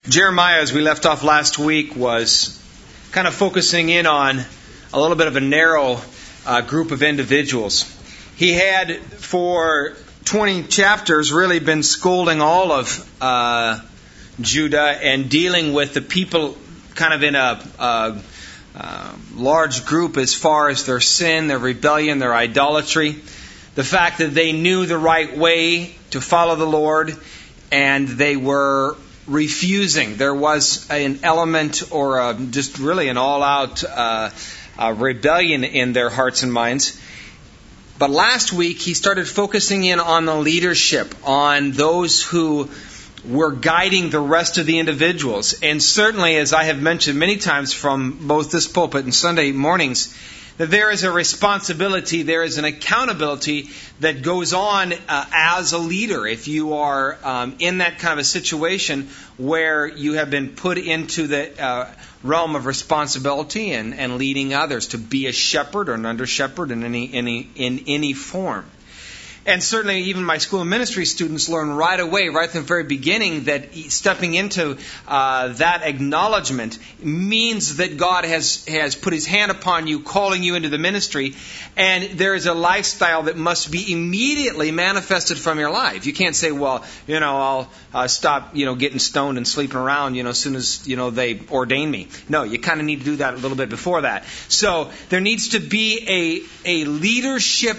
Jeremiah, as we left off last week, was kind of focusing in on a little bit of a narrow group of individuals. He had, for 20 chapters, really been scolding all of Judah and dealing with the people kind of in a large group as far as their sin, their rebellion, their idolatry. The fact that they knew the right way to follow the Lord and they were refusing. There was an element or just really an all-out rebellion in their hearts and minds. But last week he started focusing in on the leadership, on those who were guiding the rest of the individuals. And certainly, as I have mentioned many times from both this pulpit and Sunday mornings, that there is a responsibility, there is an accountability that goes on as a leader. If you are in that kind of a situation where you have been put into the realm of responsibility and leading others to be a shepherd or an under shepherd in any form. And certainly even my school of ministry students learn right away, right from the very beginning, that stepping into that acknowledgement means that God has put His hand upon you, calling you into the ministry, and there is a lifestyle that must be immediately manifested from your life. You can't say, well, I'll stop, getting stoned and sleeping around, as soon as, they ordain me. No, you kind of need to do that a little bit before that. So there needs to be a leadership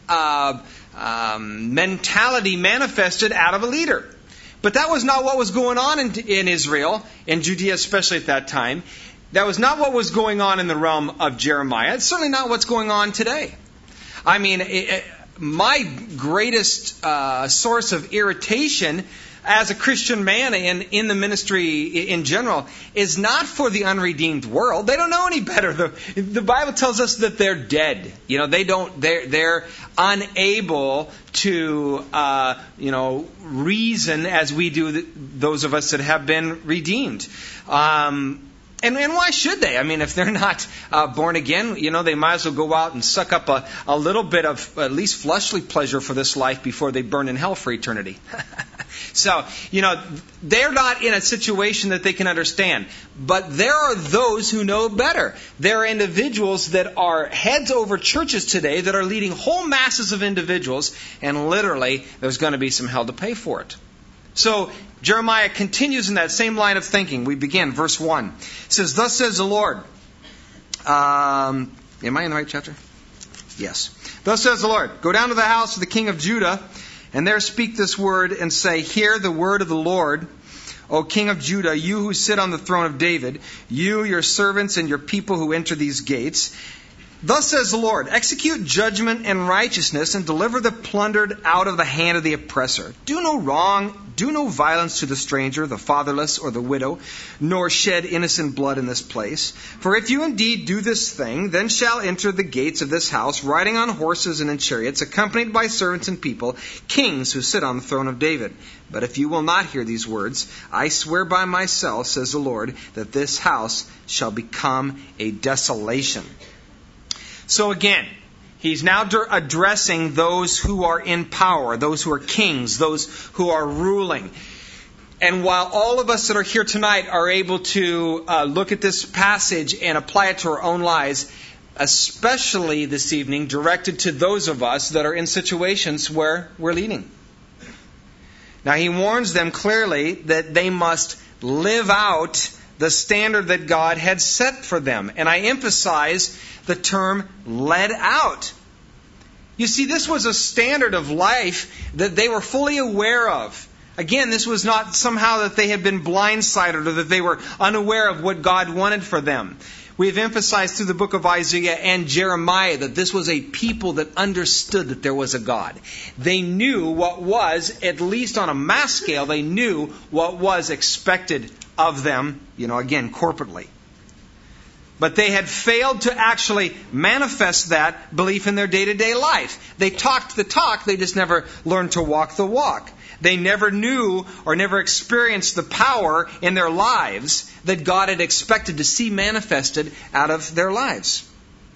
mentality manifested out of a leader. But that was not what was going on in Israel, in Judea especially at that time. That was not what was going on in the realm of Jeremiah. It's certainly not what's going on today. I mean, my greatest source of irritation as a Christian man and in the ministry in general is not for the unredeemed world. They don't know any better. The Bible tells us that they're dead. They're unable to reason as we do, those of us that have been redeemed. And why should they? I mean, if they're not born again, they might as well go out and suck up a little bit of at least fleshly pleasure for this life before they burn in hell for eternity. So, they're not in a situation that they can understand. But there are those who know better. There are individuals that are heads over churches today that are leading whole masses of individuals, and literally there's going to be some hell to pay for it. So Jeremiah continues in that same line of thinking. We begin, verse 1. It says, "Thus says the Lord." Am I in the right chapter? Yes. "Thus says the Lord, go down to the house of the king of Judah, and there speak this word, and say, Hear the word of the Lord, O king of Judah, you who sit on the throne of David, you, your servants, and your people who enter these gates. Thus says the Lord, execute judgment and righteousness, and deliver the plundered out of the hand of the oppressor. Do no wrong, do no violence to the stranger, the fatherless, or the widow, nor shed innocent blood in this place. For if you indeed do this thing, then shall enter the gates of this house, riding on horses and in chariots, accompanied by servants and people, kings who sit on the throne of David. But if you will not hear these words, I swear by myself, says the Lord, that this house shall become a desolation." So again, he's now addressing those who are in power, those who are kings, those who are ruling. And while all of us that are here tonight are able to look at this passage and apply it to our own lives, especially this evening directed to those of us that are in situations where we're leading. Now he warns them clearly that they must live out the standard that God had set for them. And I emphasize the term led out. You see, this was a standard of life that they were fully aware of. Again, this was not somehow that they had been blindsided or that they were unaware of what God wanted for them. We have emphasized through the book of Isaiah and Jeremiah that this was a people that understood that there was a God. They knew what was, at least on a mass scale, they knew what was expected of them, again, corporately. But they had failed to actually manifest that belief in their day-to-day life. They talked the talk, they just never learned to walk the walk. They never knew or never experienced the power in their lives that God had expected to see manifested out of their lives.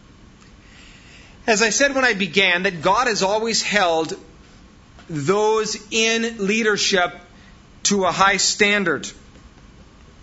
As I said when I began, that God has always held those in leadership to a high standard.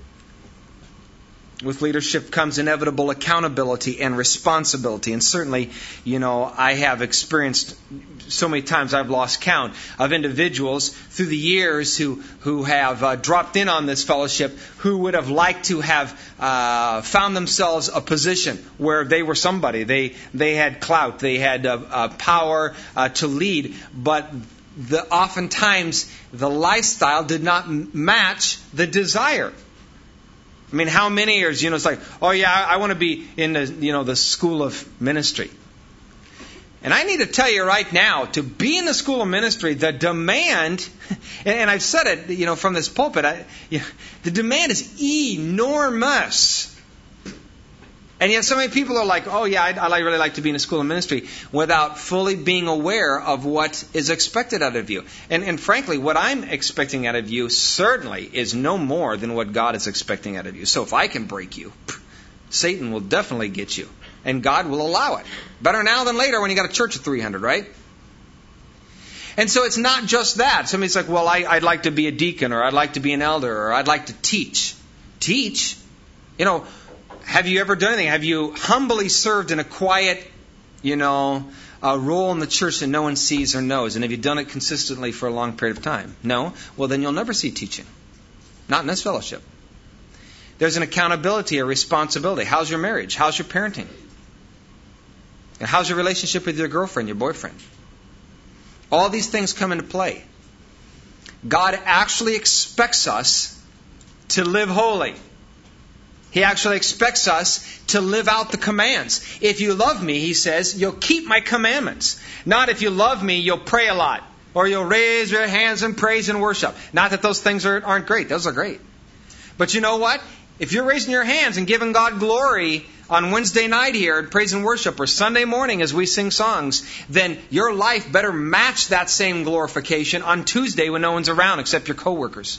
With leadership comes inevitable accountability and responsibility. And certainly, I have experienced so many times I've lost count of individuals through the years who have dropped in on this fellowship who would have liked to have found themselves a position where they were somebody. They had clout. They had power to lead. But oftentimes the lifestyle did not match the desire. I mean, how many years, it's like, oh yeah, I want to be in the school of ministry. And I need to tell you right now, to be in the school of ministry, the demand, and I've said it, from this pulpit, the demand is enormous. And yet so many people are like, oh yeah, I'd really like to be in a school of ministry, without fully being aware of what is expected out of you. And frankly, what I'm expecting out of you certainly is no more than what God is expecting out of you. So if I can break you, Satan will definitely get you. And God will allow it. Better now than later when you got a church of 300, right? And so it's not just that. Somebody's like, well, I'd like to be a deacon, or I'd like to be an elder, or I'd like to teach. Teach? Have you ever done anything? Have you humbly served in a quiet, a role in the church that no one sees or knows? And have you done it consistently for a long period of time? No? Well, then you'll never see teaching. Not in this fellowship. There's an accountability, a responsibility. How's your marriage? How's your parenting? And how's your relationship with your girlfriend, your boyfriend? All these things come into play. God actually expects us to live holy. He actually expects us to live out the commands. If you love me, he says, you'll keep my commandments. Not if you love me, you'll pray a lot. Or you'll raise your hands in praise and worship. Not that those things aren't great. Those are great. But you know what? If you're raising your hands and giving God glory on Wednesday night here at Praise and Worship, or Sunday morning as we sing songs, then your life better match that same glorification on Tuesday when no one's around except your coworkers.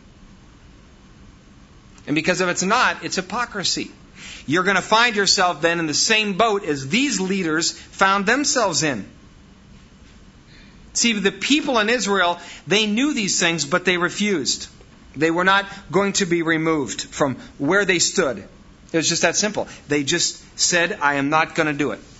And because if it's not, it's hypocrisy. You're going to find yourself then in the same boat as these leaders found themselves in. See, the people in Israel, they knew these things, but they refused. They were not going to be removed from where they stood. It was just that simple. They just said, I am not going to do it.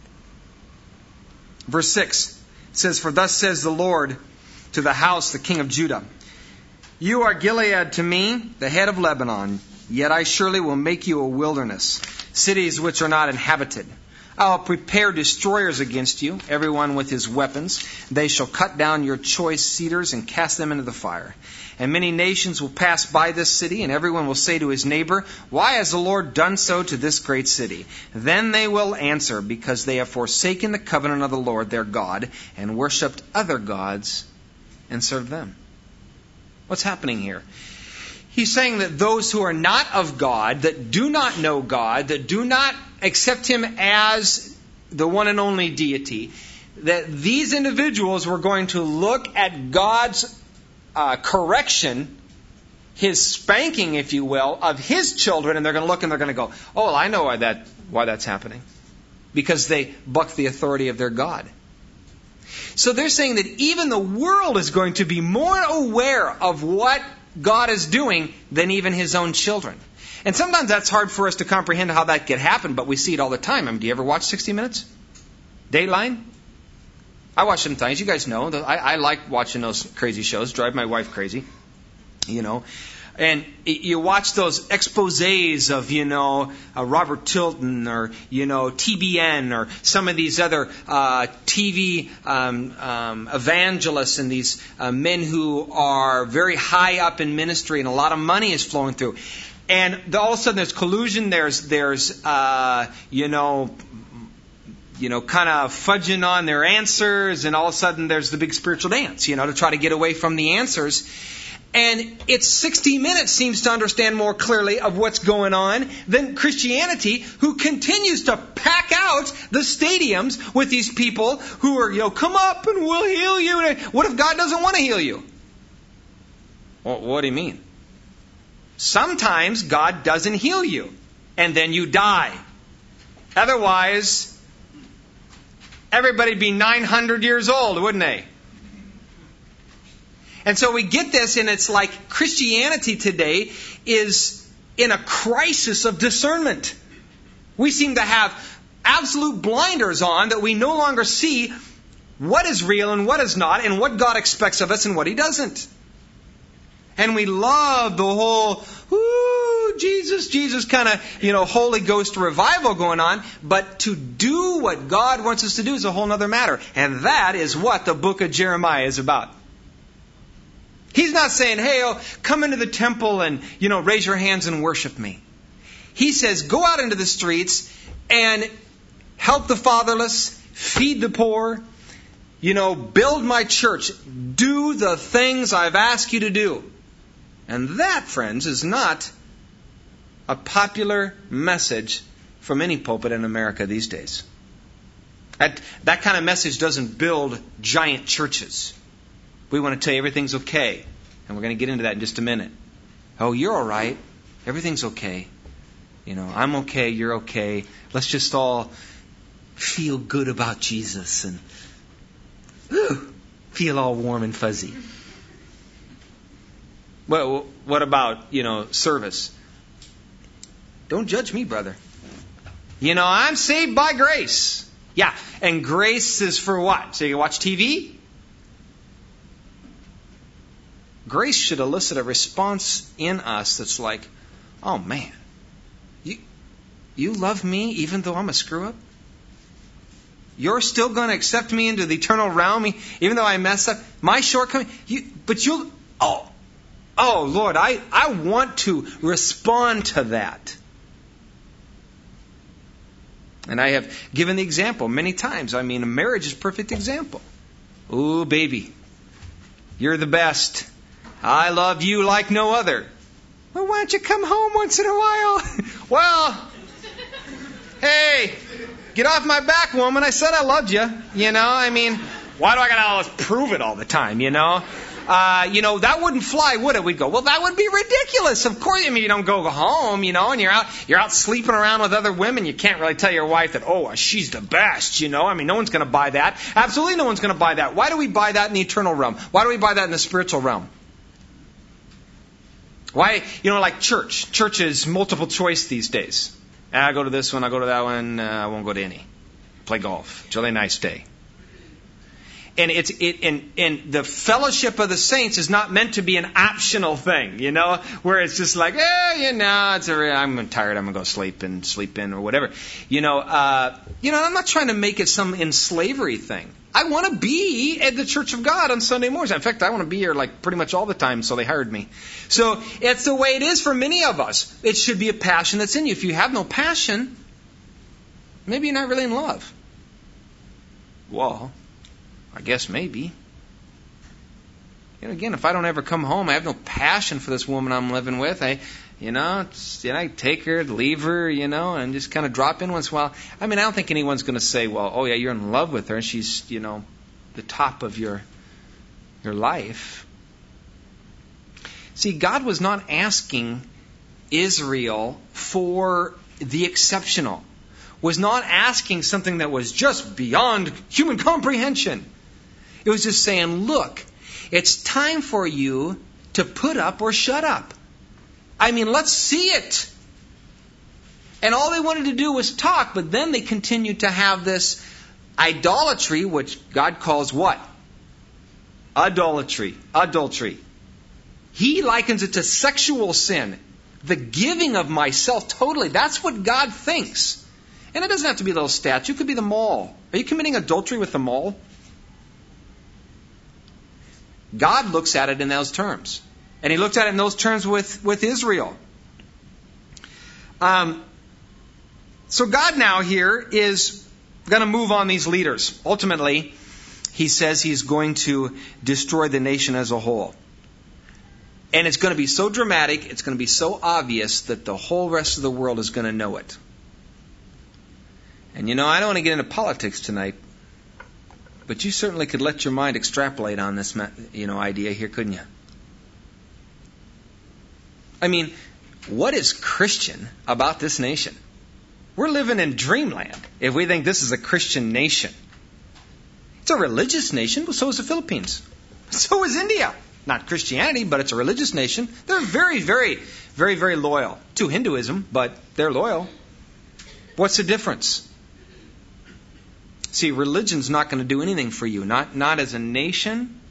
Verse 6 says, for thus says the Lord to the house, the king of Judah, you are Gilead to me, the head of Lebanon, yet I surely will make you a wilderness, cities which are not inhabited. I will prepare destroyers against you, everyone with his weapons. They shall cut down your choice cedars and cast them into the fire. And many nations will pass by this city, and everyone will say to his neighbor, why has the Lord done so to this great city? Then they will answer, because they have forsaken the covenant of the Lord their God, and worshipped other gods, and served them. What's happening here? He's saying that those who are not of God, that do not know God, that do not accept Him as the one and only deity, that these individuals were going to look at God's correction, His spanking, if you will, of His children, and they're going to look and they're going to go, oh, well, I know why that's happening. Because they buck the authority of their God. So they're saying that even the world is going to be more aware of what God is doing than even His own children. And sometimes that's hard for us to comprehend how that could happen, but we see it all the time. I mean, do you ever watch 60 Minutes? Dateline? I watch sometimes. You guys know. I like watching those crazy shows. Drive my wife crazy. And you watch those exposés of, Robert Tilton or, TBN or some of these other TV evangelists and these men who are very high up in ministry and a lot of money is flowing through. And all of a sudden there's collusion, there's kind of fudging on their answers, and all of a sudden there's the big spiritual dance, to try to get away from the answers. And it's 60 Minutes seems to understand more clearly of what's going on than Christianity, who continues to pack out the stadiums with these people who are, come up and we'll heal you. What if God doesn't want to heal you? Well, what do you mean? Sometimes God doesn't heal you, and then you die. Otherwise, everybody'd be 900 years old, wouldn't they? And so we get this, and it's like Christianity today is in a crisis of discernment. We seem to have absolute blinders on that we no longer see what is real and what is not, and what God expects of us and what He doesn't. And we love the whole, Jesus kind of, Holy Ghost revival going on. But to do what God wants us to do is a whole other matter. And that is what the book of Jeremiah is about. He's not saying, hey, come into the temple and, raise your hands and worship me. He says, go out into the streets and help the fatherless, feed the poor, build my church. Do the things I've asked you to do. And that, friends, is not a popular message from any pulpit in America these days. That kind of message doesn't build giant churches. We want to tell you everything's okay. And we're going to get into that in just a minute. Oh, you're all right. Everything's okay. I'm okay, you're okay. Let's just all feel good about Jesus and feel all warm and fuzzy. Well, what about, service? Don't judge me, brother. I'm saved by grace. Yeah, and grace is for what? So you can watch TV? Grace should elicit a response in us that's like, oh man, you love me even though I'm a screw-up? You're still going to accept me into the eternal realm even though I mess up? My shortcoming? Oh, Lord, I want to respond to that. And I have given the example many times. A marriage is a perfect example. Ooh, baby, you're the best. I love you like no other. Well, why don't you come home once in a while? Well, hey, get off my back, woman. I said I loved you. Why do I got to always prove it all the time, that wouldn't fly, would it? We'd go, well, that would be ridiculous. Of course, you don't go home, and you're out sleeping around with other women. You can't really tell your wife that, she's the best, no one's going to buy that. Absolutely no one's going to buy that. Why do we buy that in the eternal realm? Why do we buy that in the spiritual realm? Why, like church. Church is multiple choice these days. I go to this one, I go to that one, I won't go to any. Play golf. It's a really nice day. And and the fellowship of the saints is not meant to be an optional thing, where it's just like, I'm tired, I'm going to go sleep in or whatever. I'm not trying to make it some enslavery thing. I want to be at the Church of God on Sunday mornings. In fact, I want to be here like pretty much all the time, so they hired me. So it's the way it is for many of us. It should be a passion that's in you. If you have no passion, maybe you're not really in love. Well, I guess maybe. Again, if I don't ever come home, I have no passion for this woman I'm living with. I take her, leave her, and just kind of drop in once in a while. I don't think anyone's going to say, well, oh yeah, you're in love with her, and she's, the top of your life. See, God was not asking Israel for the exceptional. Was not asking something that was just beyond human comprehension. It was just saying, look, it's time for you to put up or shut up. Let's see it. And all they wanted to do was talk, but then they continued to have this idolatry, which God calls what? Adultery. He likens it to sexual sin. The giving of myself totally. That's what God thinks. And it doesn't have to be a little statue. It could be the mall. Are you committing adultery with the mall? God looks at it in those terms. And He looked at it in those terms with Israel. So God now here is going to move on these leaders. Ultimately, He says He's going to destroy the nation as a whole. And it's going to be so dramatic, it's going to be so obvious that the whole rest of the world is going to know it. And I don't want to get into politics tonight, but you certainly could let your mind extrapolate on this, idea here, couldn't you? What is Christian about this nation? We're living in dreamland if we think this is a Christian nation. It's a religious nation, but so is the Philippines. So is India. not Christianity, but it's a religious nation. They're very, very, very, very loyal to Hinduism, but they're loyal. What's the difference? See, religion's not going to do anything for you, not as a nation,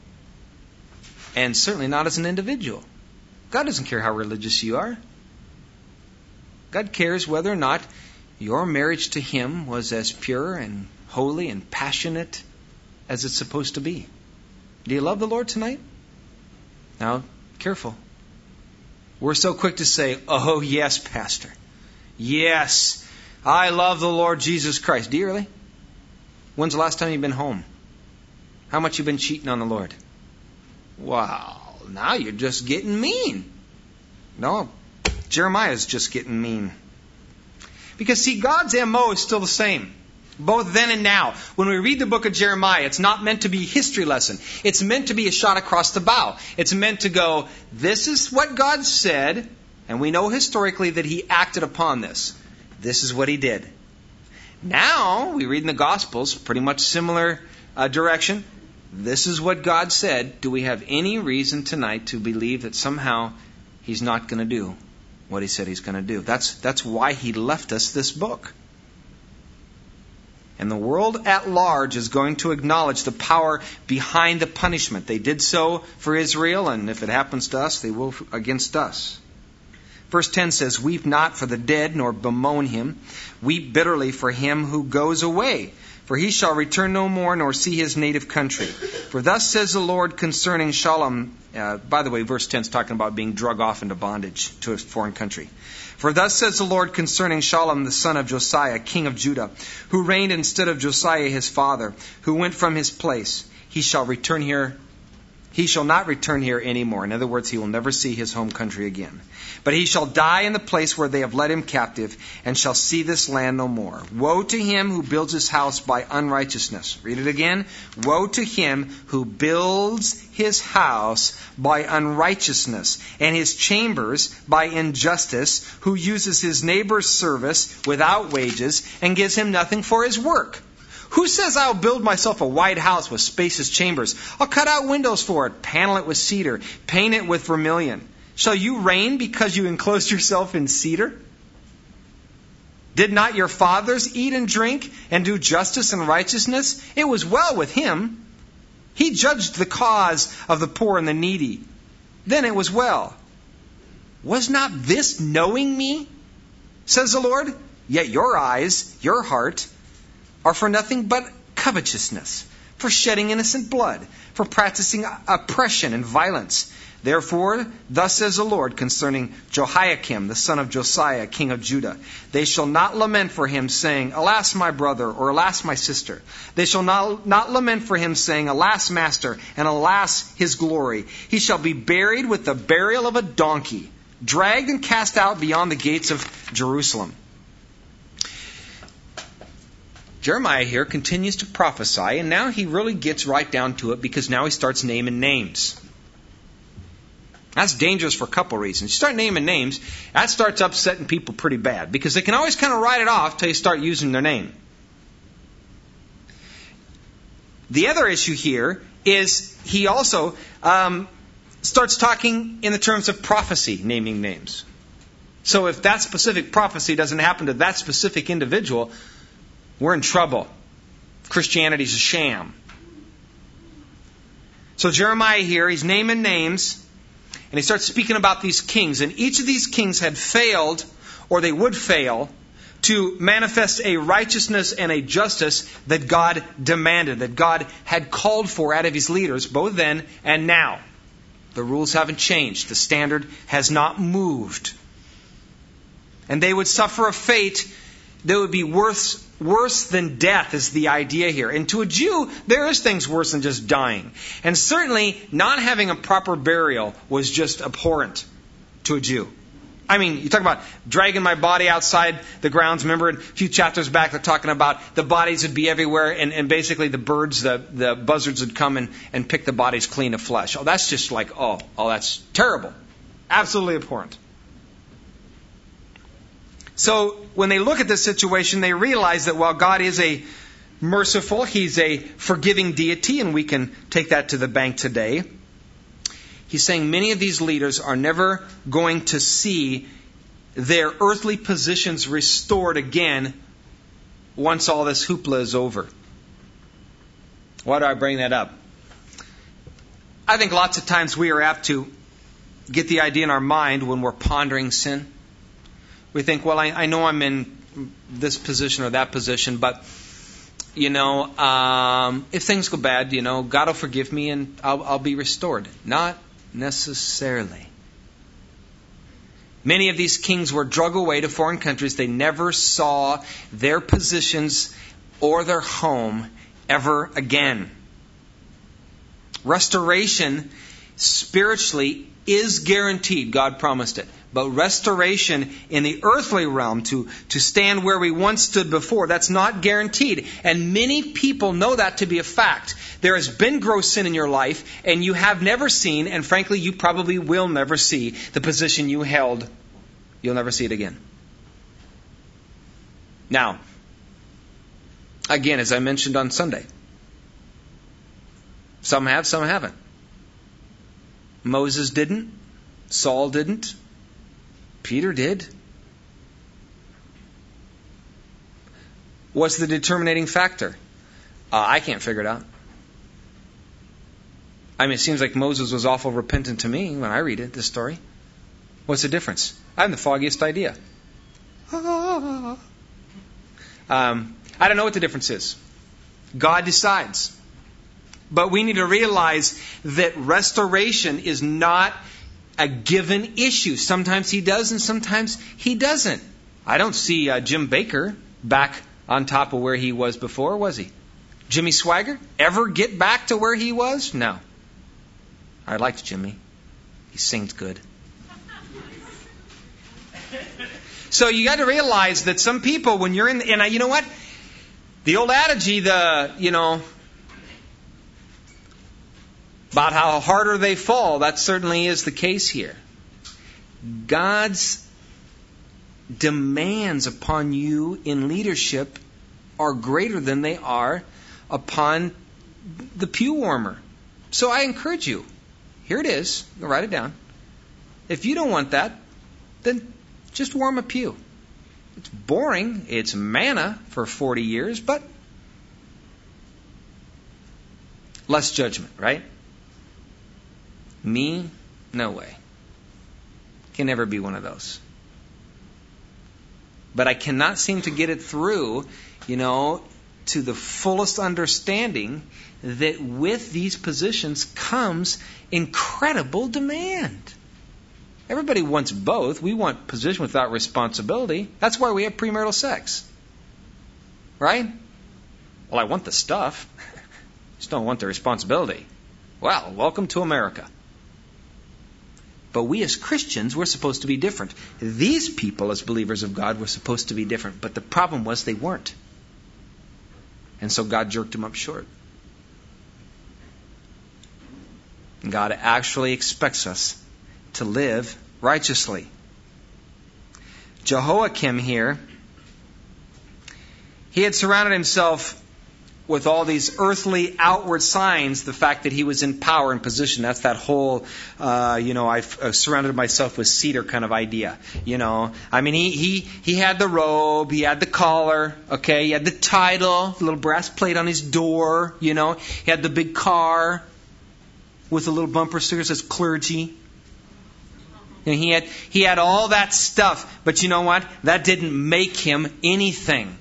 and certainly not as an individual. God doesn't care how religious you are. God cares whether or not your marriage to Him was as pure and holy and passionate as it's supposed to be. Do you love the Lord tonight? Now, careful. We're so quick to say, oh yes, Pastor. Yes, I love the Lord Jesus Christ. Do you really? When's the last time you've been home? How much you've been cheating on the Lord? Wow, now you're just getting mean. No, Jeremiah's just getting mean. Because see, God's MO is still the same. Both then and now. When we read the book of Jeremiah, it's not meant to be a history lesson. It's meant to be a shot across the bow. It's meant to go, this is what God said, and we know historically that He acted upon this. This is what He did. Now, we read in the Gospels, pretty much similar direction. This is what God said. Do we have any reason tonight to believe that somehow He's not going to do what He said He's going to do? That's why He left us this book. And the world at large is going to acknowledge the power behind the punishment. They did so for Israel, and if it happens to us, they will against us. Verse 10 says, weep not for the dead, nor bemoan him. Weep bitterly for him who goes away. For he shall return no more, nor see his native country. For thus says the Lord concerning Shalom. By the way, verse 10 is talking about being drug off into bondage to a foreign country. For thus says the Lord concerning Shalom, the son of Josiah, king of Judah, who reigned instead of Josiah his father, who went from his place. He shall return here. He shall not return here anymore. In other words, he will never see his home country again. But he shall die in the place where they have led him captive, and shall see this land no more. Woe to him who builds his house by unrighteousness. Read it again. Woe to him who builds his house by unrighteousness, and his chambers by injustice, who uses his neighbor's service without wages, and gives him nothing for his work. Who says, I'll build myself a wide house with spacious chambers? I'll cut out windows for it, panel it with cedar, paint it with vermilion. Shall you reign because you enclosed yourself in cedar? Did not your fathers eat and drink and do justice and righteousness? It was well with him. He judged the cause of the poor and the needy. Then it was well. Was not this knowing me? Says the Lord. Yet your eyes, your heart, are for nothing but covetousness, for shedding innocent blood, for practicing oppression and violence. Therefore, thus says the Lord concerning Jehoiakim, the son of Josiah, king of Judah. They shall not lament for him, saying, alas, my brother, or alas, my sister. They shall not lament for him, saying, alas, master, and alas, his glory. He shall be buried with the burial of a donkey, dragged and cast out beyond the gates of Jerusalem. Jeremiah here continues to prophesy, and now he really gets right down to it because now he starts naming names. That's dangerous for a couple reasons. You start naming names, that starts upsetting people pretty bad because they can always kind of write it off till you start using their name. The other issue here is he also starts talking in the terms of prophecy, naming names. So if that specific prophecy doesn't happen to that specific individual, we're in trouble. Christianity's a sham. So Jeremiah here, he's naming names, and he starts speaking about these kings. And each of these kings had failed, or they would fail, to manifest a righteousness and a justice that God demanded, that God had called for out of His leaders, both then and now. The rules haven't changed. The standard has not moved. And they would suffer a fate that would be worse than death is the idea here. And to a Jew, there is things worse than just dying. And certainly, not having a proper burial was just abhorrent to a Jew. I mean, you talk about dragging my body outside the grounds. Remember, a few chapters back, they're talking about the bodies would be everywhere, and basically the birds, the buzzards would come and pick the bodies clean of flesh. Oh, that's just like, oh, that's terrible. Absolutely abhorrent. So when they look at this situation, they realize that while God is a merciful, He's a forgiving deity, and we can take that to the bank today. He's saying many of these leaders are never going to see their earthly positions restored again once all this hoopla is over. Why do I bring that up? I think lots of times we are apt to get the idea in our mind when we're pondering sin. We think, well, I know I'm in this position or that position, but, if things go bad, God will forgive me and I'll be restored. Not necessarily. Many of these kings were drug away to foreign countries. They never saw their positions or their home ever again. Restoration spiritually is guaranteed. God promised it. But restoration in the earthly realm, to stand where we once stood before, that's not guaranteed. And many people know that to be a fact. There has been gross sin in your life, and you have never seen, and frankly, you probably will never see the position you held. You'll never see it again. Now, again, as I mentioned on Sunday, some have, some haven't. Moses didn't. Saul didn't. Peter did. What's the determining factor? I can't figure it out. It seems like Moses was awful repentant to me when I read it, this story. What's the difference? I have the foggiest idea. I don't know what the difference is. God decides. But we need to realize that restoration is not a given issue. Sometimes he does and sometimes he doesn't. I don't see Jim Baker back on top of where he was before, was he? Jimmy Swaggart ever get back to where he was? No. I liked Jimmy. He sings good. So you got to realize that some people, when you're in, and you know what? The old adage, about how harder they fall, that certainly is the case here. God's demands upon you in leadership are greater than they are upon the pew warmer. So I encourage you, here it is, write it down. If you don't want that, then just warm a pew. It's boring, it's manna for 40 years, but less judgment, right? Me? No way. Can never be one of those. But I cannot seem to get it through, to the fullest understanding that with these positions comes incredible demand. Everybody wants both. We want position without responsibility. That's why we have premarital sex. Right? Well, I want the stuff. Just don't want the responsibility. Well, welcome to America. But we as Christians, we're supposed to be different. These people as believers of God were supposed to be different. But the problem was they weren't. And so God jerked them up short. And God actually expects us to live righteously. Jehoiakim here, he had surrounded himself with all these earthly outward signs, the fact that he was in power and position. That's that whole, I've surrounded myself with cedar kind of idea. He had the robe, he had the collar, okay, he had the title, the little brass plate on his door, he had the big car with a little bumper sticker that says clergy. And he had all that stuff, but you know what? That didn't make him anything.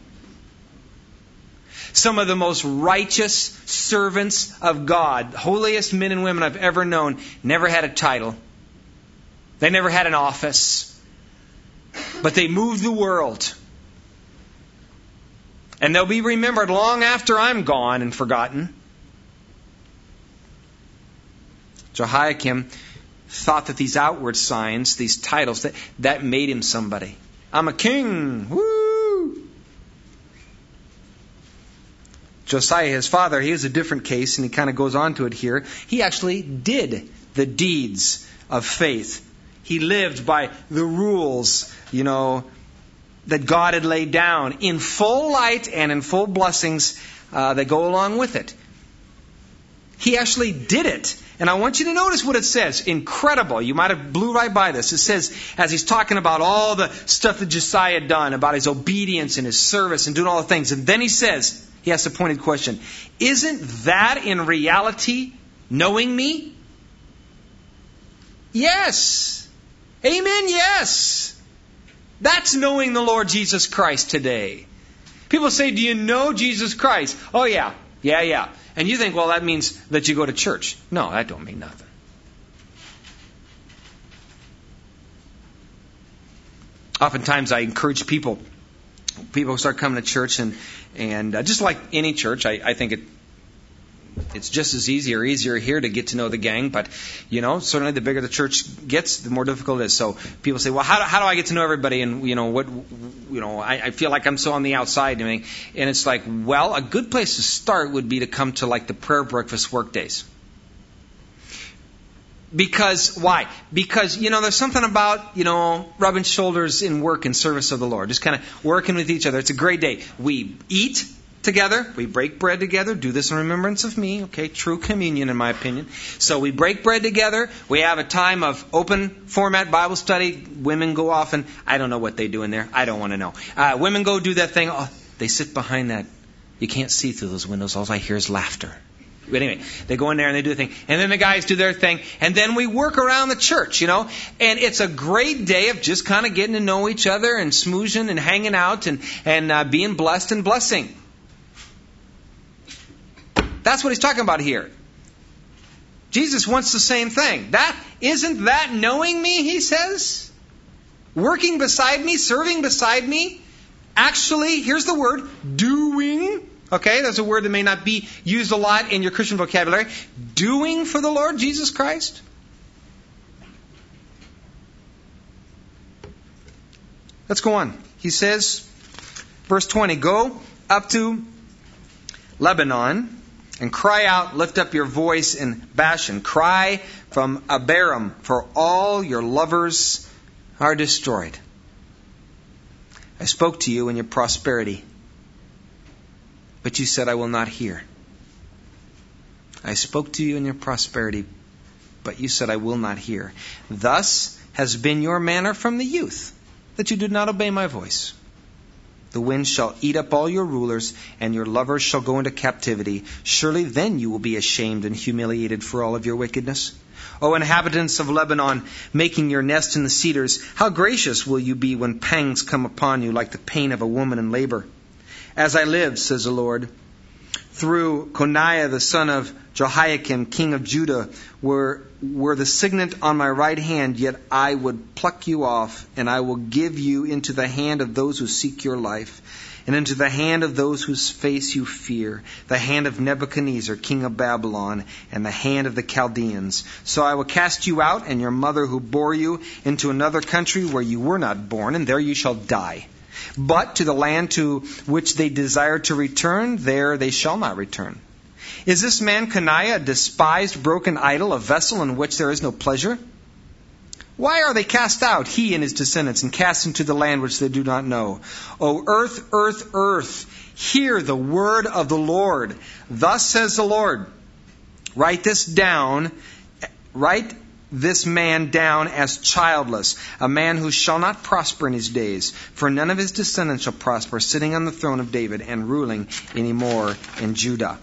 Some of the most righteous servants of God, holiest men and women I've ever known, never had a title. They never had an office. But they moved the world. And they'll be remembered long after I'm gone and forgotten. Jehoiakim thought that these outward signs, these titles, that made him somebody. I'm a king. Woo! Josiah, his father, he was a different case, and he kind of goes on to it here. He actually did the deeds of faith. He lived by the rules, that God had laid down in full light and in full blessings that go along with it. He actually did it. And I want you to notice what it says. Incredible. You might have blew right by this. It says, as he's talking about all the stuff that Josiah had done, about his obedience and his service and doing all the things. And then he says, he asks a pointed question, isn't that in reality knowing me? Yes. Amen, yes. That's knowing the Lord Jesus Christ today. People say, do you know Jesus Christ? Oh, yeah. Yeah. And you think, well, that means that you go to church. No, that don't mean nothing. Oftentimes I encourage people start coming to church, and just like any church, I think it's just as easy or easier here to get to know the gang, but certainly the bigger the church gets, the more difficult it is. So people say, well, how do I get to know everybody? And I feel like I'm so on the outside. And it's like, well, a good place to start would be to come to like the prayer breakfast work days. Because why? Because there's something about rubbing shoulders in work and service of the Lord, just kind of working with each other. It's a great day. We eat together. We break bread together. Do this in remembrance of me. Okay, true communion in my opinion. So we break bread together. We have a time of open format Bible study. Women go off and I don't know what they do in there. I don't want to know. Women go do that thing. Oh, they sit behind that. You can't see through those windows. All I hear is laughter. But anyway, they go in there and they do the thing. And then the guys do their thing. And then we work around the church, And it's a great day of just kind of getting to know each other and smoozing and hanging out and being blessed and blessing. That's what he's talking about here. Jesus wants the same thing. Isn't that knowing me, he says? Working beside me, serving beside me. Actually, here's the word, doing. Okay, that's a word that may not be used a lot in your Christian vocabulary. Doing for the Lord Jesus Christ. Let's go on. He says, verse 20, go up to Lebanon and cry out, lift up your voice in Bashan. Cry from Abarim, for all your lovers are destroyed. I spoke to you in your prosperity, but you said, I will not hear. I spoke to you in your prosperity, but you said, I will not hear. Thus has been your manner from the youth, that you did not obey my voice. The wind shall eat up all your rulers, and your lovers shall go into captivity. Surely then you will be ashamed and humiliated for all of your wickedness. O inhabitants of Lebanon, making your nest in the cedars, how gracious will you be when pangs come upon you like the pain of a woman in labor? As I live, says the Lord, through Coniah the son of Jehoiakim, king of Judah, were the signet on my right hand, yet I would pluck you off, and I will give you into the hand of those who seek your life, and into the hand of those whose face you fear, the hand of Nebuchadnezzar, king of Babylon, and the hand of the Chaldeans. So I will cast you out, and your mother who bore you, into another country where you were not born, and there you shall die. But to the land to which they desire to return, there they shall not return. Is this man Coniah a despised, broken idol, a vessel in which there is no pleasure? Why are they cast out, he and his descendants, and cast into the land which they do not know? O earth, earth, earth, hear the word of the Lord. Thus says the Lord, write this man down as childless, a man who shall not prosper in his days, for none of his descendants shall prosper, sitting on the throne of David and ruling any more in Judah.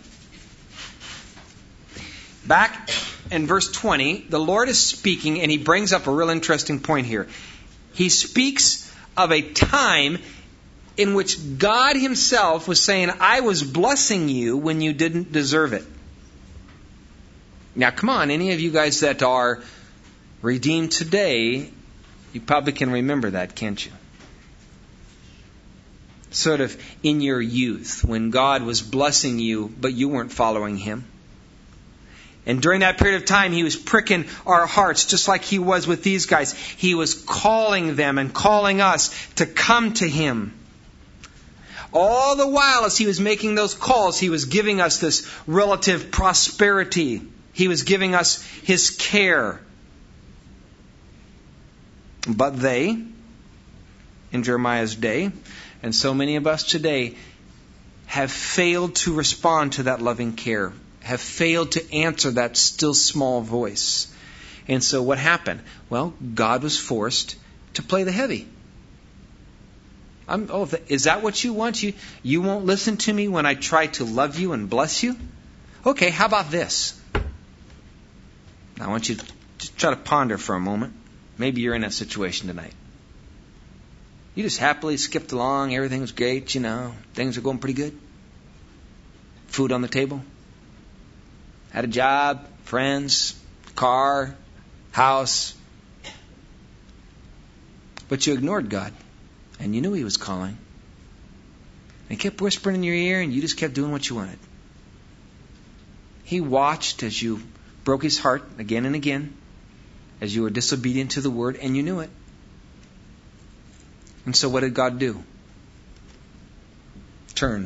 Back in verse 20, the Lord is speaking, and he brings up a real interesting point here. He speaks of a time in which God himself was saying, I was blessing you when you didn't deserve it. Now, come on, any of you guys that are redeemed today, you probably can remember that, can't you? Sort of in your youth, when God was blessing you, but you weren't following him. And during that period of time, he was pricking our hearts, just like he was with these guys. He was calling them and calling us to come to him. All the while, as he was making those calls, he was giving us this relative prosperity. He was giving us his care. But they, in Jeremiah's day, and so many of us today, have failed to respond to that loving care. have failed to answer that still small voice. And so what happened? Well, God was forced to play the heavy. Is that what you want? You won't listen to me when I try to love you and bless you? Okay, how about this? I want you to just try to ponder for a moment. Maybe you're in that situation tonight. You just happily skipped along. Everything was great, Things are going pretty good. Food on the table. Had a job, friends, car, house. But you ignored God. And you knew He was calling. And He kept whispering in your ear, and you just kept doing what you wanted. He watched as you broke His heart again and again, as you were disobedient to the Word, and you knew it. And so what did God do? Turn.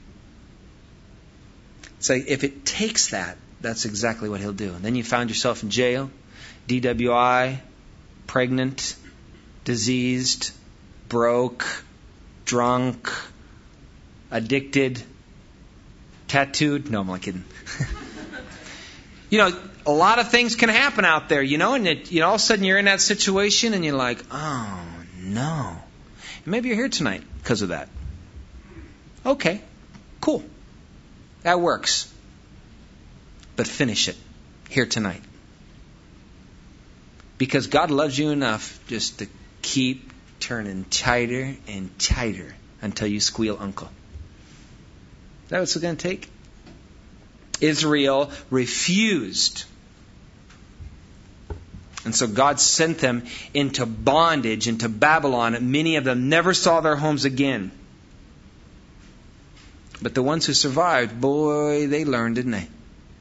Say, if it takes that, that's exactly what He'll do. And then you found yourself in jail, DWI, pregnant, diseased, broke, drunk, addicted, tattooed. No, I'm not kidding. A lot of things can happen out there, and all of a sudden you're in that situation and you're like, oh, no. And maybe you're here tonight because of that. Okay, cool. That works. But finish it here tonight. Because God loves you enough just to keep turning tighter and tighter until you squeal uncle. Is that what it's going to take? Israel refused. And so God sent them into bondage, into Babylon, and many of them never saw their homes again. But the ones who survived, boy, they learned, didn't they?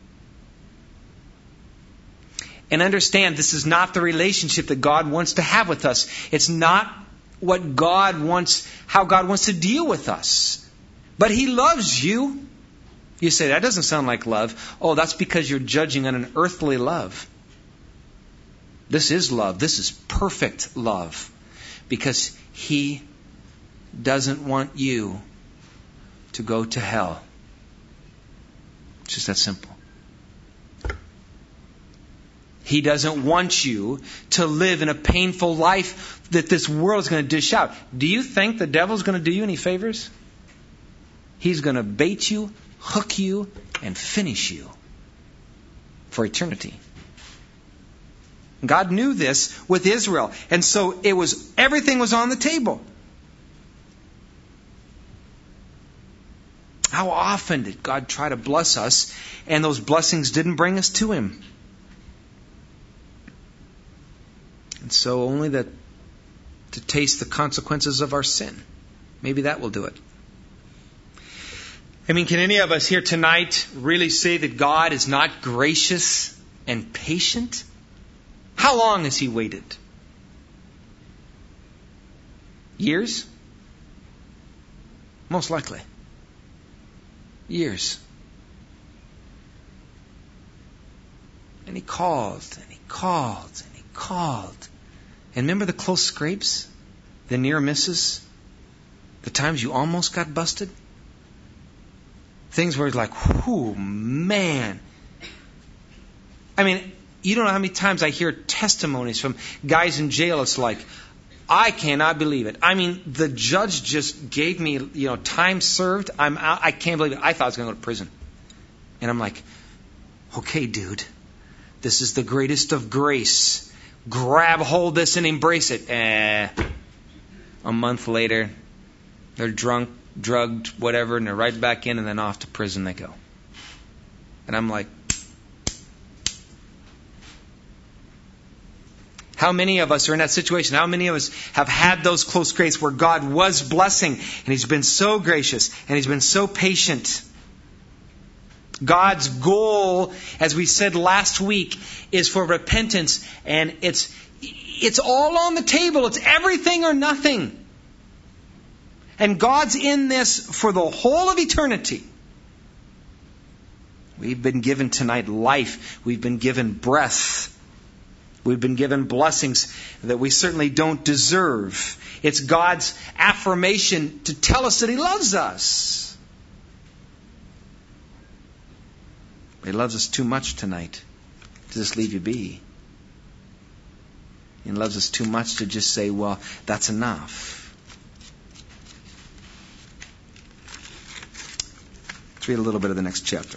And understand, this is not the relationship that God wants to have with us. It's not what God wants, how God wants to deal with us. But He loves you. You say, that doesn't sound like love. Oh, that's because you're judging on an earthly love. This is love. This is perfect love. Because He doesn't want you to go to hell. It's just that simple. He doesn't want you to live in a painful life that this world is going to dish out. Do you think the devil's going to do you any favors? He's going to bait you, hook you, and finish you for eternity. God knew this with Israel. And so everything was on the table. How often did God try to bless us and those blessings didn't bring us to Him? And so only to taste the consequences of our sin. Maybe that will do it. Can any of us here tonight really say that God is not gracious and patient? How long has He waited? Years? Most likely. Years. And He called, and He called, and He called. And remember the close scrapes? The near misses? The times you almost got busted? Things where it's like, whoo, man. You don't know how many times I hear testimonies from guys in jail. It's like, I cannot believe it. The judge just gave me, time served. I'm out. I can't believe it. I thought I was going to go to prison. And I'm like, okay, dude, this is the greatest of grace. Grab hold of this and embrace it. A month later, they're drunk, drugged, whatever, and they're right back in, and then off to prison they go. And I'm like, how many of us are in that situation? How many of us have had those close scrapes where God was blessing, and He's been so gracious, and He's been so patient? God's goal, as we said last week, is for repentance, and it's all on the table. It's everything or nothing. And God's in this for the whole of eternity. We've been given tonight life. We've been given breath. We've been given blessings that we certainly don't deserve. It's God's affirmation to tell us that He loves us. He loves us too much tonight to just leave you be. He loves us too much to just say, well, that's enough. Let's read a little bit of the next chapter.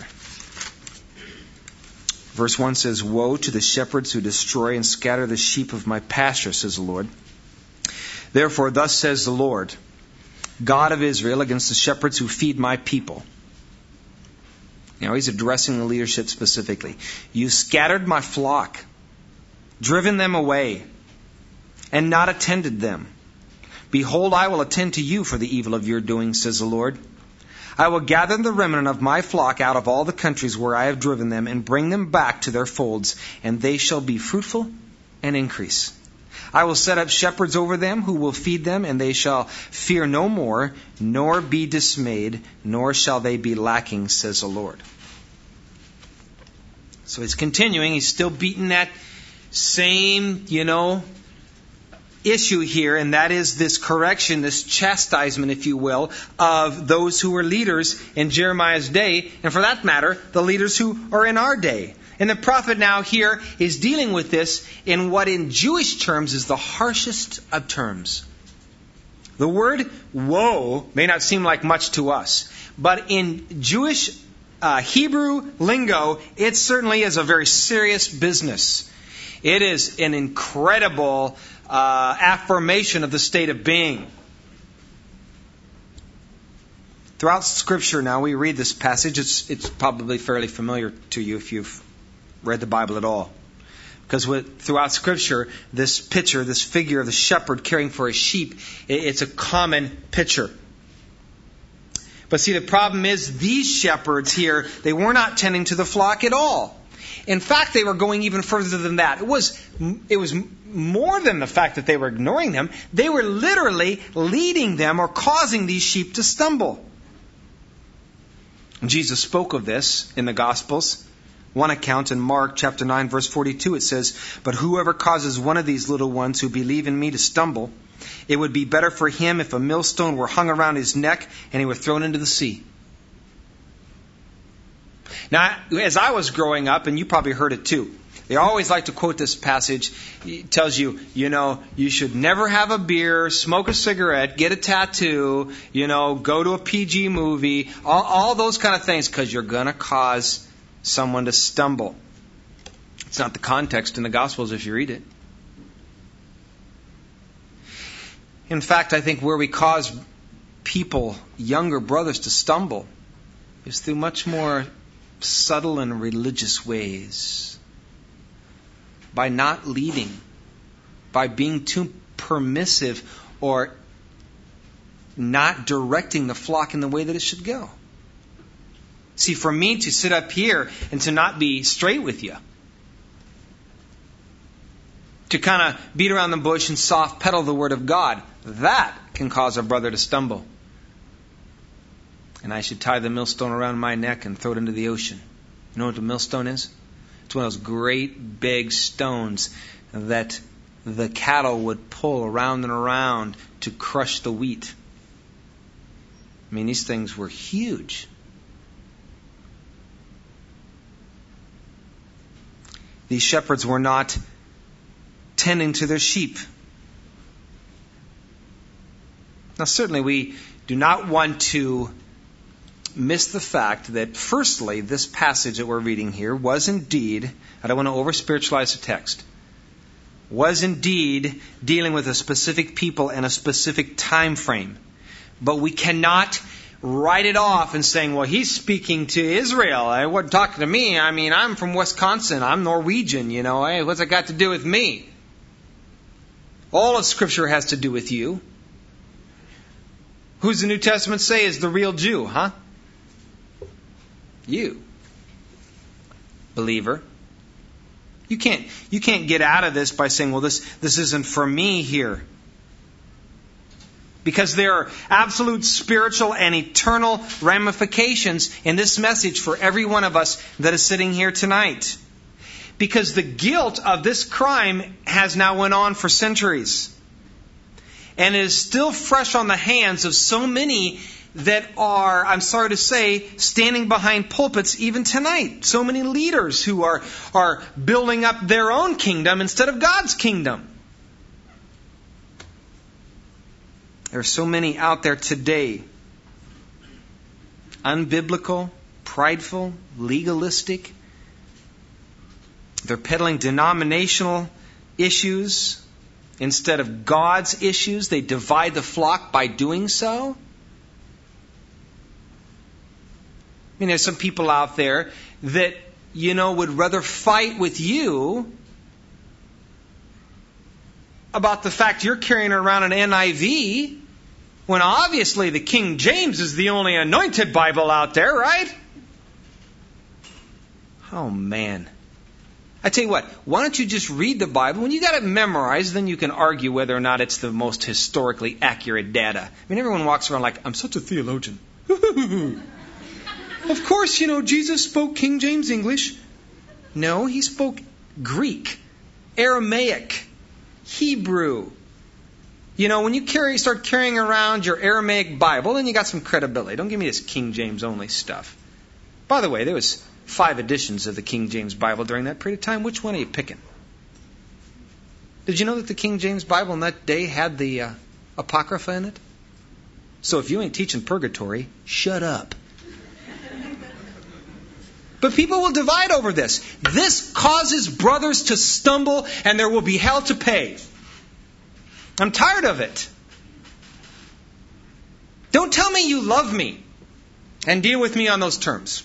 Verse 1 says, "Woe to the shepherds who destroy and scatter the sheep of my pasture, says the Lord. Therefore, thus says the Lord, God of Israel, against the shepherds who feed my people." You know, he's addressing the leadership specifically. "You scattered my flock, driven them away, and not attended them. Behold, I will attend to you for the evil of your doing, says the Lord. I will gather the remnant of my flock out of all the countries where I have driven them, and bring them back to their folds, and they shall be fruitful and increase. I will set up shepherds over them who will feed them, and they shall fear no more, nor be dismayed, nor shall they be lacking, says the Lord." So he's continuing. He's still beating that same, issue here, and that is this correction, this chastisement, if you will, of those who were leaders in Jeremiah's day, and for that matter, the leaders who are in our day. And the prophet now here is dealing with this in what in Jewish terms is the harshest of terms. The word woe may not seem like much to us, but in Jewish Hebrew lingo, it certainly is a very serious business. It is an incredible affirmation of the state of being. Throughout Scripture now, we read this passage. It's probably fairly familiar to you if you've read the Bible at all. Because throughout Scripture, this picture, this figure of the shepherd caring for his sheep, it's a common picture. But see, the problem is these shepherds here, they were not tending to the flock at all. In fact, they were going even further than that. It was more than the fact that they were ignoring them. They were literally leading them or causing these sheep to stumble. And Jesus spoke of this in the Gospels. One account in Mark chapter 9, verse 42, it says, "But whoever causes one of these little ones who believe in me to stumble, it would be better for him if a millstone were hung around his neck and he were thrown into the sea." Now, as I was growing up, and you probably heard it too, they always like to quote this passage. It tells you, you should never have a beer, smoke a cigarette, get a tattoo, go to a PG movie, all those kind of things, because you're going to cause someone to stumble. It's not the context in the Gospels if you read it. In fact, I think where we cause people, younger brothers, to stumble is through much more subtle and religious ways. By not leading, by being too permissive, or not directing the flock in the way that it should go. See, for me to sit up here and to not be straight with you, to kind of beat around the bush and soft pedal the Word of God, that can cause a brother to stumble. And I should tie the millstone around my neck and throw it into the ocean. You know what a millstone is? It's one of those great big stones that the cattle would pull around and around to crush the wheat. I mean, these things were huge. These shepherds were not tending to their sheep. Now, certainly we do not want to miss the fact that, firstly, this passage that we're reading here was indeed, I don't want to over-spiritualize the text, was indeed dealing with a specific people and a specific time frame. But we cannot write it off and saying, well, he's speaking to Israel. He wasn't talking to me. I mean, I'm from Wisconsin. I'm Norwegian, Hey, what's that got to do with me? All of Scripture has to do with you. Who's the New Testament say is the real Jew, huh? You. Believer. You can't get out of this by saying, well, this isn't for me here. Because there are absolute spiritual and eternal ramifications in this message for every one of us that is sitting here tonight. Because the guilt of this crime has now went on for centuries. And is still fresh on the hands of so many that are, I'm sorry to say, standing behind pulpits even tonight. So many leaders who are building up their own kingdom instead of God's kingdom. There are so many out there today. Unbiblical, prideful, legalistic. They're peddling denominational issues instead of God's issues. They divide the flock by doing so. I mean, there's some people out there that, would rather fight with you about the fact you're carrying around an NIV when obviously the King James is the only anointed Bible out there, right? Oh, man. I tell you what, why don't you just read the Bible? When you got it memorized, then you can argue whether or not it's the most historically accurate data. I mean, everyone walks around like, I'm such a theologian. Of course, Jesus spoke King James English. No, he spoke Greek, Aramaic, Hebrew. When you start carrying around your Aramaic Bible, then you got some credibility. Don't give me this King James only stuff. By the way, there was 5 editions of the King James Bible during that period of time. Which one are you picking? Did you know that the King James Bible in that day had the Apocrypha in it? So if you ain't teaching purgatory, shut up. But people will divide over this. This causes brothers to stumble, and there will be hell to pay. I'm tired of it. Don't tell me you love me and deal with me on those terms.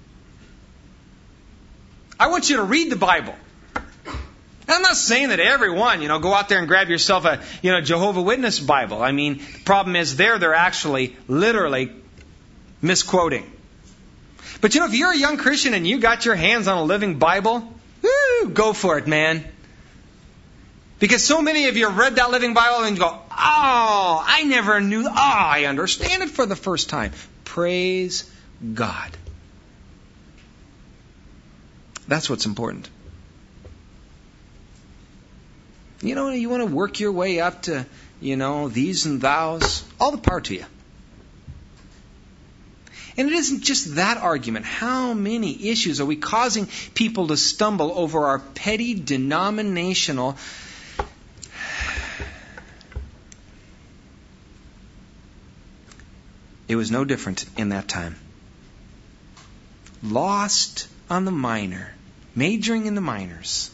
I want you to read the Bible. I'm not saying that everyone, go out there and grab yourself a, Jehovah's Witness Bible. I mean, the problem is they're actually literally misquoting. But if you're a young Christian and you got your hands on a living Bible, woo, go for it, man. Because so many of you have read that living Bible and you go, I never knew, I understand it for the first time. Praise God. That's what's important. You want to work your way up to, these and thous, all the power to you. And it isn't just that argument. How many issues are we causing people to stumble over our petty denominational... It was no different in that time. Lost on the minor. Majoring in the minors.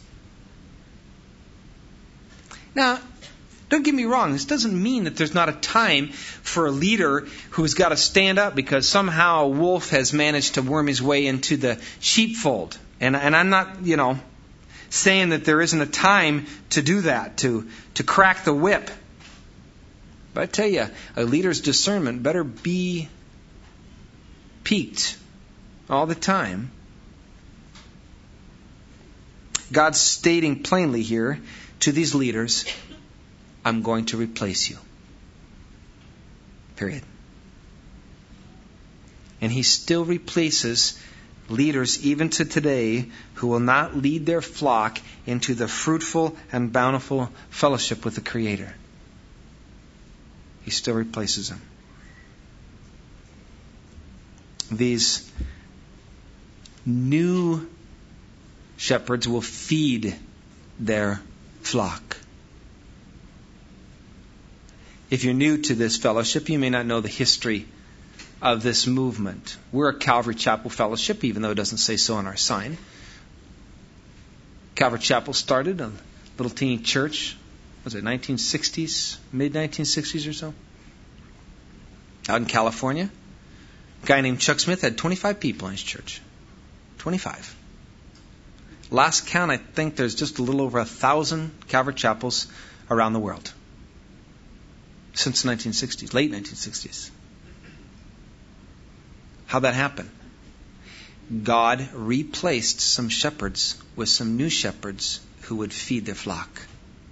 Now, don't get me wrong. This doesn't mean that there's not a time for a leader who's got to stand up because somehow a wolf has managed to worm his way into the sheepfold. And I'm not, saying that there isn't a time to do that, to crack the whip. But I tell you, a leader's discernment better be peaked all the time. God's stating plainly here to these leaders, I'm going to replace you. Period. And He still replaces leaders even to today who will not lead their flock into the fruitful and bountiful fellowship with the Creator. He still replaces them. These new shepherds will feed their flock. If you're new to this fellowship, you may not know the history of this movement. We're a Calvary Chapel fellowship, even though it doesn't say so on our sign. Calvary Chapel started a little teeny church, was it 1960s, mid-1960s or so? Out in California. A guy named Chuck Smith had 25 people in his church. 25. Last count, I think there's just a little over 1,000 Calvary Chapels around the world. Since the 1960s, late 1960s. How'd that happen? God replaced some shepherds with some new shepherds who would feed their flock.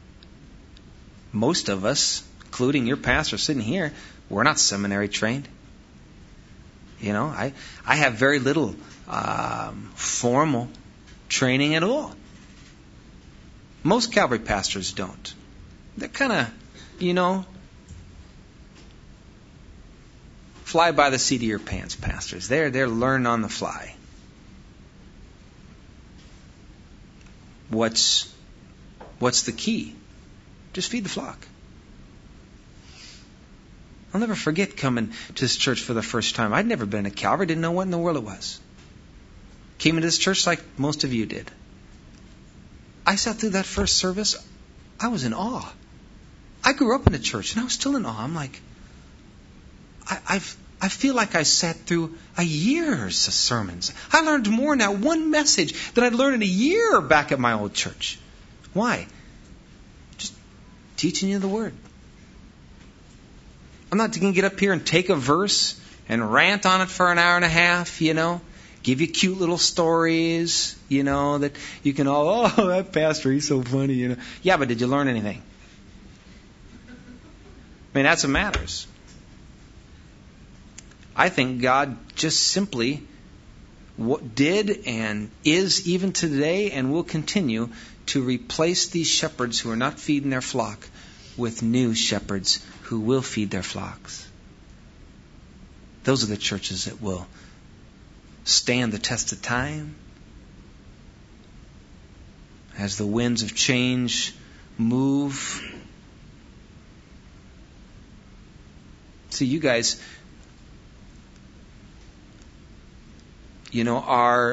Most of us, including your pastor sitting here, we're not seminary trained. I have very little formal training at all. Most Calvary pastors don't. They're kind of, fly by the seat of your pants, pastors. They're learning on the fly. What's the key? Just feed the flock. I'll never forget coming to this church for the first time. I'd never been to Calvary, didn't know what in the world it was. Came into this church like most of you did. I sat through that first service. I was in awe. I grew up in a church and I was still in awe. I'm like, I feel like I sat through a year's of sermons. I learned more in that one message than I'd learned in a year back at my old church. Why? Just teaching you the Word. I'm not going to get up here and take a verse and rant on it for an hour and a half, give you cute little stories, that you can all, oh, that pastor, he's so funny, Yeah, but did you learn anything? I mean, that's what matters. I think God just simply did and is even today and will continue to replace these shepherds who are not feeding their flock with new shepherds who will feed their flocks. Those are the churches that will stand the test of time as the winds of change move. See, you guys, are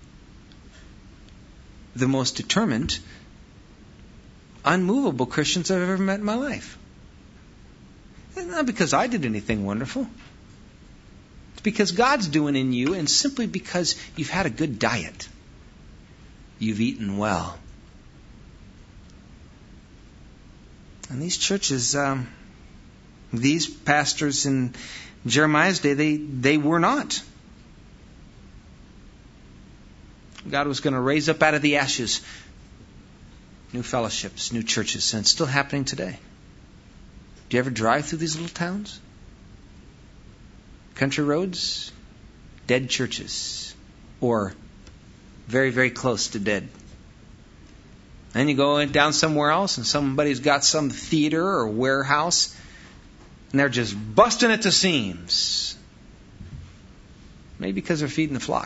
the most determined, unmovable Christians I've ever met in my life. It's not because I did anything wonderful. It's because God's doing in you, and simply because you've had a good diet. You've eaten well. And these churches, these pastors in Jeremiah's day, they were not. God was going to raise up out of the ashes new fellowships, new churches, and it's still happening today. Do you ever drive through these little towns? Country roads, dead churches, or very, very close to dead. Then you go down somewhere else and somebody's got some theater or warehouse and they're just busting at the seams. Maybe because they're feeding the flock.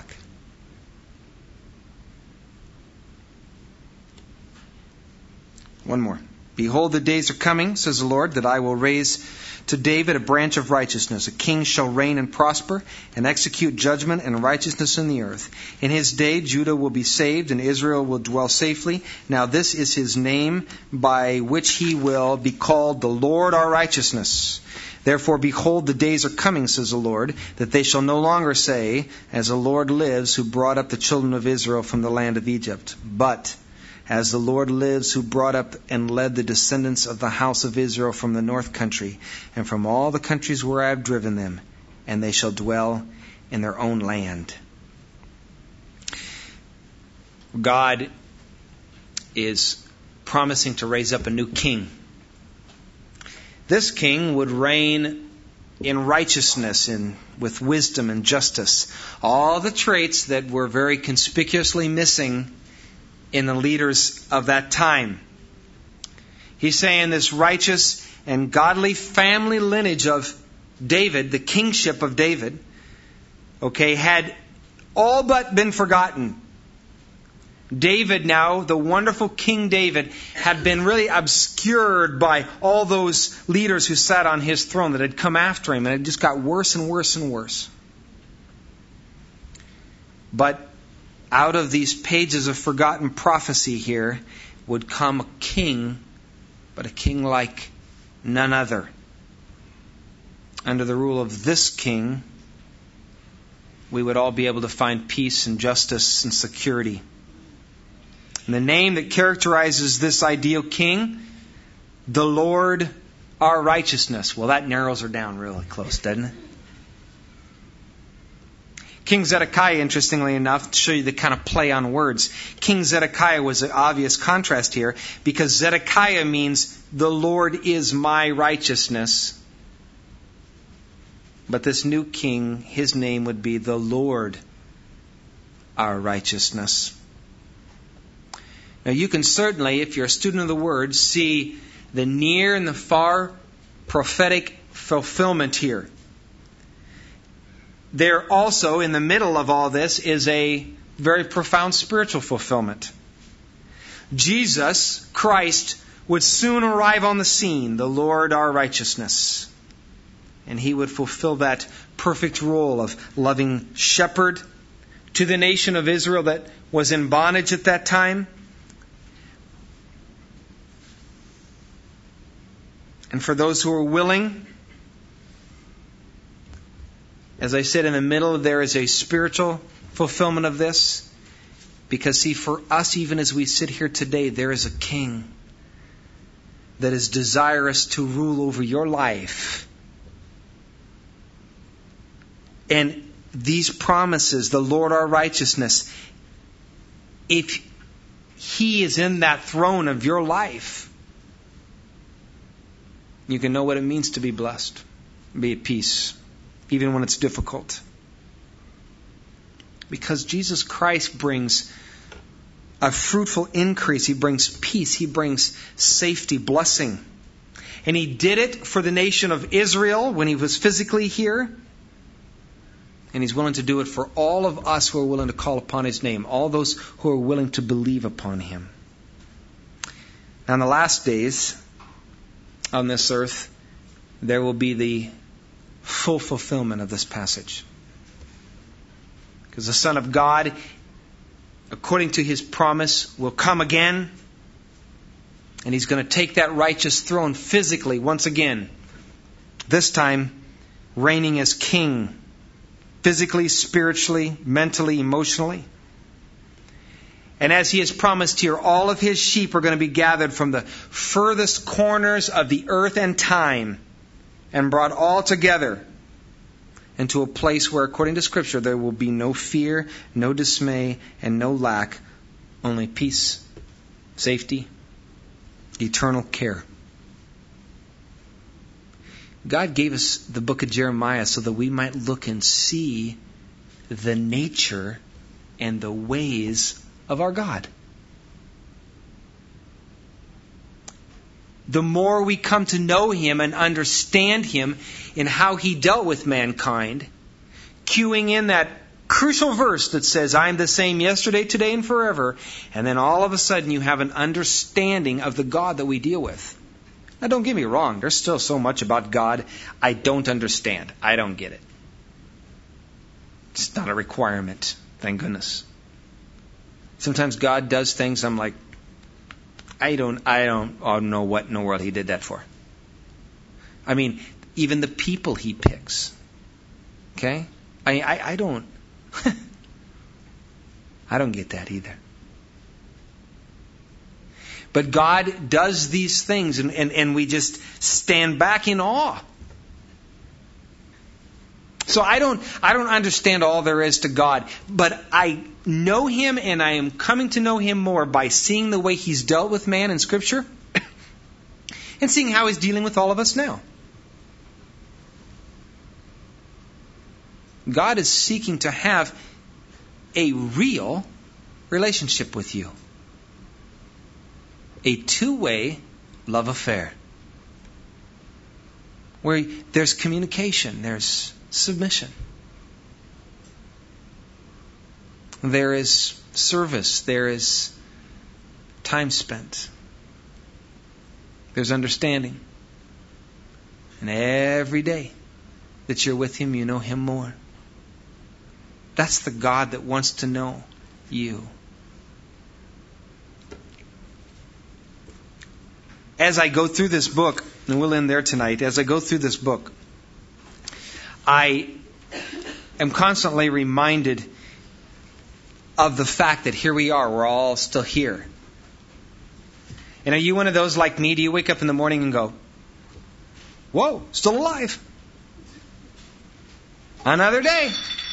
One more. Behold, the days are coming, says the Lord, that I will raise to David a branch of righteousness. A king shall reign and prosper and execute judgment and righteousness in the earth. In his day, Judah will be saved and Israel will dwell safely. Now this is his name by which he will be called the Lord our righteousness. Therefore, behold, the days are coming, says the Lord, that they shall no longer say, as the Lord lives, who brought up the children of Israel from the land of Egypt, but as the Lord lives, who brought up and led the descendants of the house of Israel from the north country and from all the countries where I have driven them, and they shall dwell in their own land. God is promising to raise up a new king. This king would reign in righteousness and with wisdom and justice. All the traits that were very conspicuously missing in the leaders of that time. He's saying this righteous and godly family lineage of David, the kingship of David, had all but been forgotten. David now, the wonderful King David, had been really obscured by all those leaders who sat on his throne that had come after him, and it just got worse and worse and worse. But out of these pages of forgotten prophecy here would come a king, but a king like none other. Under the rule of this king, we would all be able to find peace and justice and security. And the name that characterizes this ideal king, the Lord our righteousness. Well, that narrows her down really close, doesn't it? King Zedekiah, interestingly enough, to show you the kind of play on words, King Zedekiah was an obvious contrast here because Zedekiah means the Lord is my righteousness. But this new king, his name would be the Lord our righteousness. Now you can certainly, if you're a student of the Word, see the near and the far prophetic fulfillment here. there also, in the middle of all this, is a very profound spiritual fulfillment. Jesus, Christ, would soon arrive on the scene, the Lord our righteousness. And He would fulfill that perfect role of loving shepherd to the nation of Israel that was in bondage at that time. And for those who are willing, as I said, in the middle there is a spiritual fulfillment of this. Because see, for us, even as we sit here today, there is a King that is desirous to rule over your life. And these promises, the Lord our righteousness, if He is in that throne of your life, you can know what it means to be blessed, be at peace, even when it's difficult. Because Jesus Christ brings a fruitful increase. He brings peace. He brings safety, blessing. And He did it for the nation of Israel when He was physically here. And He's willing to do it for all of us who are willing to call upon His name, all those who are willing to believe upon Him. Now, in the last days on this earth, there will be the full fulfillment of this passage. Because the Son of God, according to His promise, will come again. And He's going to take that righteous throne physically once again. This time, reigning as King. Physically, spiritually, mentally, emotionally. And as He has promised here, all of His sheep are going to be gathered from the furthest corners of the earth and time and brought all together into a place where, according to Scripture, there will be no fear, no dismay, and no lack, only peace, safety, eternal care. God gave us the book of Jeremiah so that we might look and see the nature and the ways of our God. The more we come to know Him and understand Him in how He dealt with mankind, cueing in that crucial verse that says, I am the same yesterday, today, and forever, and then all of a sudden you have an understanding of the God that we deal with. Now, don't get me wrong. There's still so much about God I don't understand. I don't get it. It's not a requirement. Thank goodness. Sometimes God does things I'm like, I don't know what in the world He did that for. I mean, even the people He picks. Okay? I don't I don't get that either. But God does these things and we just stand back in awe. So I don't understand all there is to God, but I know Him and I am coming to know Him more by seeing the way He's dealt with man in Scripture and seeing how He's dealing with all of us now. God is seeking to have a real relationship with you. A two-way love affair. Where there's communication, there's submission. There is service, there is time spent. There's understanding. And every day that you're with Him, you know Him more. That's the God that wants to know you. As I go through this book, and we'll end there tonight, as I go through this book, I am constantly reminded of the fact that here we are, we're all still here. And are you one of those like me? Do you wake up in the morning and go, whoa, still alive? Another day.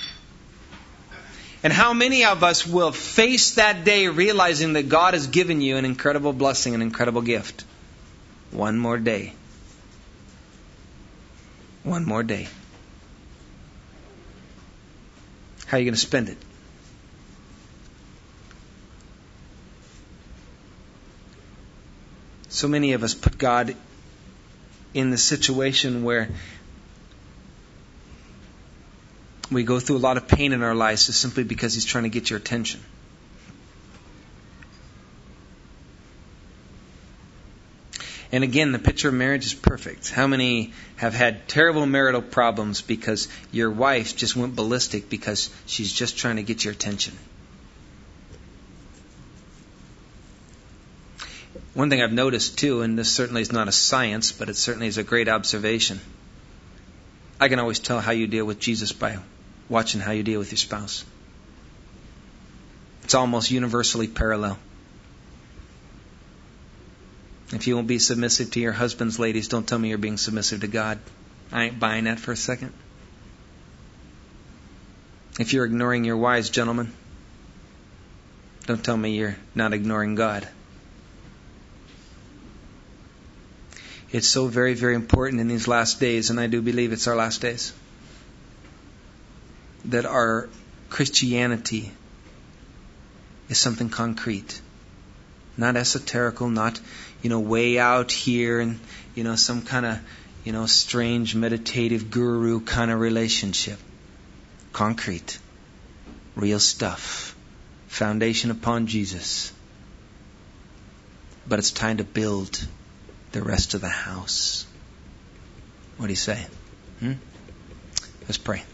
And how many of us will face that day realizing that God has given you an incredible blessing, an incredible gift? One more day. One more day. How are you going to spend it? So many of us put God in the situation where We go through a lot of pain in our lives just simply because He's trying to get your attention. And again, the picture of marriage is perfect. How many have had terrible marital problems because your wife just went ballistic because she's just trying to get your attention? One thing I've noticed too, and this certainly is not a science, but it certainly is a great observation. I can always tell how you deal with Jesus by watching how you deal with your spouse. It's almost universally parallel. If you won't be submissive to your husbands, ladies, don't tell me you're being submissive to God. I ain't buying that for a second. If you're ignoring your wives, gentlemen, don't tell me you're not ignoring God. It's so very, very important in these last days, and I do believe it's our last days, that our Christianity is something concrete. Not esoterical, not, way out here and, some kind of, strange meditative guru kind of relationship. Concrete. Real stuff. Foundation upon Jesus. But it's time to build the rest of the house. What do you say? Let's pray.